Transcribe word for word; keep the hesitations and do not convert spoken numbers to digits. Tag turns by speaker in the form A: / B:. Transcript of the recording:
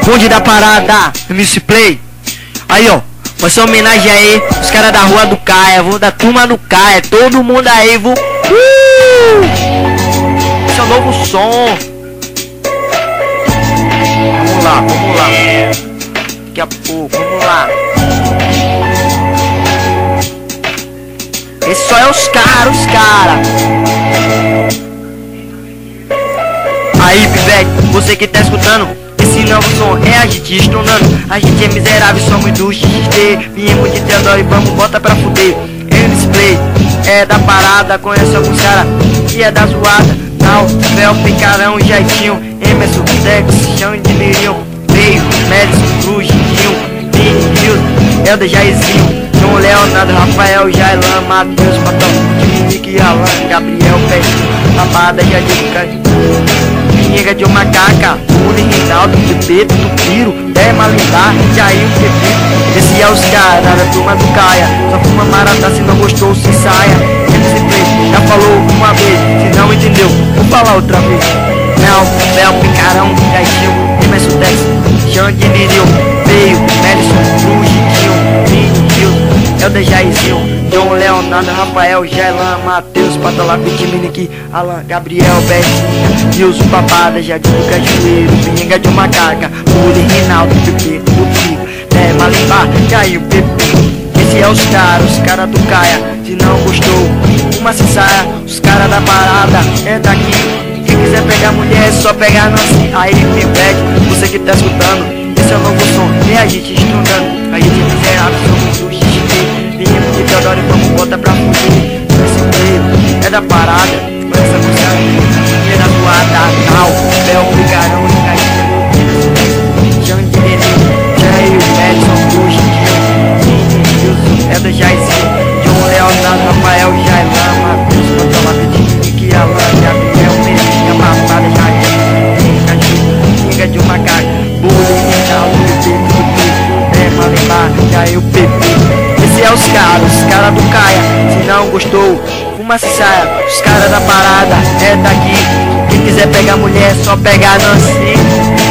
A: bonde da parada, M C Play. Aí, ó, vai ser homenagem aí, os caras da rua do Caia, vou da turma do Caia, todo mundo aí, vou. Uh! Esse é o novo som. Vamos lá, vamos lá. Daqui a pouco, vamos lá. Esse só é os caras, os caras. Aí, pivete, você que tá escutando, esse novo som é a gente estronando. A gente é miserável, somos do X T. Viemos de Teodoro e vamos, bota pra fuder. M C Play é da parada, conhece alguns cara que é da zoada. Tal, Fel, Picarão, Jaitinho, Emerson, Dex, Chão de Mirinho, Veio, Madison, Cruz, Dinho, Vini, Nilson, Elda, Jairzinho, João, Leonardo, Rafael, Jailan, Matheus, Patão, Dominique, Alan, Gabriel, Peixinho, Babada, Jardim, Pinhega de uma caca, Uli, Reinaldo, Bebeto, Tupiro, Dema, Lindar, Jair, Pepito. Esse é os caras da turma do Caia. Só fuma maratá, se não gostou, se saia. M C Play já falou uma vez, se não entendeu, vou falar outra vez. Mel, Bel, Picarão, Jaitinho, Emerson, Dex, Jean de Niril, Veio, Madison, Cruz, Dinho, Vini, Gil, Elda, Jairzinho, João, Leonardo, Rafael, Jailan, Matheus, Patola, Dominique, Alan, Gabriel, Betinha, Nilson, Babada, Jardim do Cajueiro, Pinhega de uma caca, Uli, Reinaldo, Pepe, Tupiro, Dema, Lindar, Jair, Pepe. Esse é os caras, os caras do Caia. Se não gostou, uma se saia. Os caras da parada é daqui. Quem quiser pegar mulher é só pegar Nancy. Aí pivete, você que tá escutando, esse é o novo som, é a gente estudando. A gente é miserável, somos do X T. Viemos de Teodoro e vamos botar pra fuder. Esse play é da parada, com essa música é da zoada. Tal, Bel, Picarão, Caixinha, Jean de Nenê, Jair, Madison, Cruz, Dinho, é do Jairzinho, João, Leonardo, Rafael, Jailan, Matheus, Patola, Dominique, Alan, Gabriel, Melinha, Babada, Jardim, Caju, Pinga de uma caca, Bully, Reinaldo, Pepe, Tupi, Dema, Lindar, Jair, Pepe. Esse é os caras, os caras do Caia. Se não gostou, fuma se saia. Os caras da parada é daqui. Quem quiser pegar mulher é só pegar Nancy.